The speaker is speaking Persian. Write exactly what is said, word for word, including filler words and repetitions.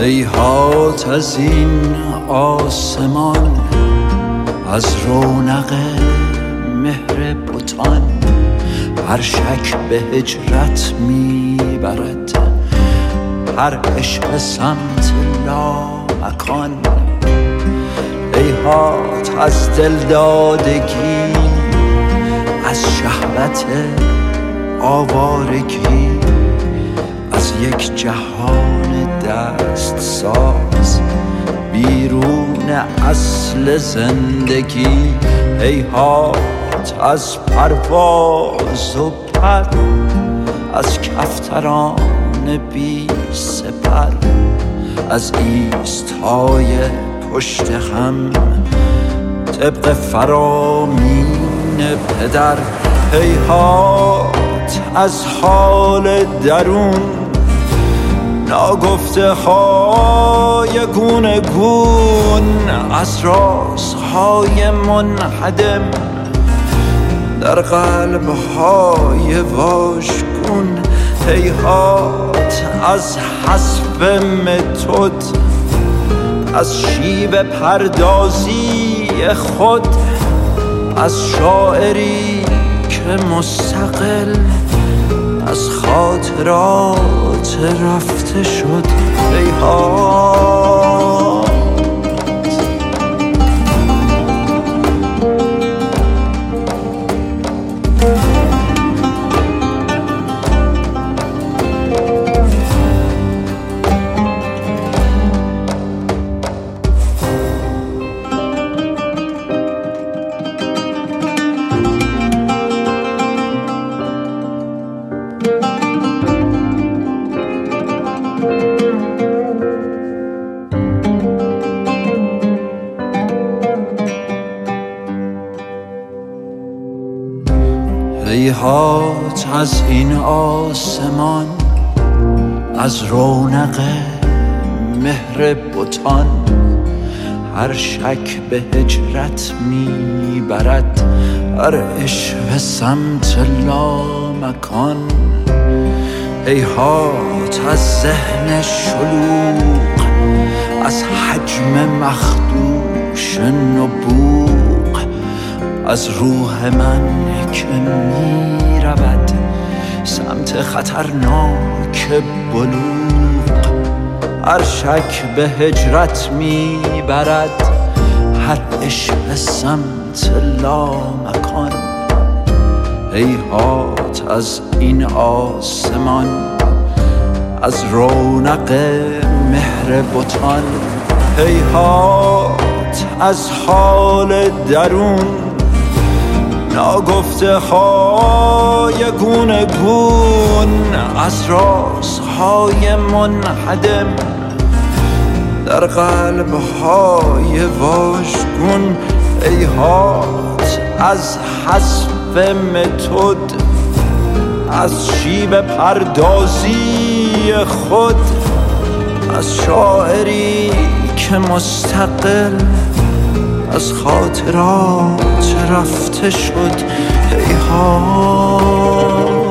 هیهات از این آسمان، از رونق مهر بتان، هر شک به هجرت میبرد، هر عشق سمت لامکان. هیهات از دلدادگی، از شهوت آوارگی، از یک جهان دست ساز بیرون اصل زندگی. هیهات از پرواز و پر، از کفتران بی سپر، از ایستای پشت هم طبق فرامین پدر. هیهات از حال درون، ناگفته های گونه گون، از رازهای منهدم در قلب های واژگون. هیهات از حسب متد، از شیب پردازی خود، از شاعری که مستقل از خاطرات رفته شد. هیهات هیهات از این آسمان، از رونق مهر بتان، هر شک به هجرت میبرد، هر عشق سمت لامکان. هیهات از ذهن شلوغ، از حجم مخدوش نبوغ، از روح من که می رود سمت خطرناک بلوغ. هر شک به هجرت می برد، هر عشق سمت لامکان. هیهات از این آسمان، از رونق مهر بتان. هیهات از حال درون، ناگفته های گونه گون، از رازهای منهدم در قلب های واژگون. هیهات از حسب متد، از شیب پردازی خود، از شاعری که مستقل از خاطرات رفته شد. هیهات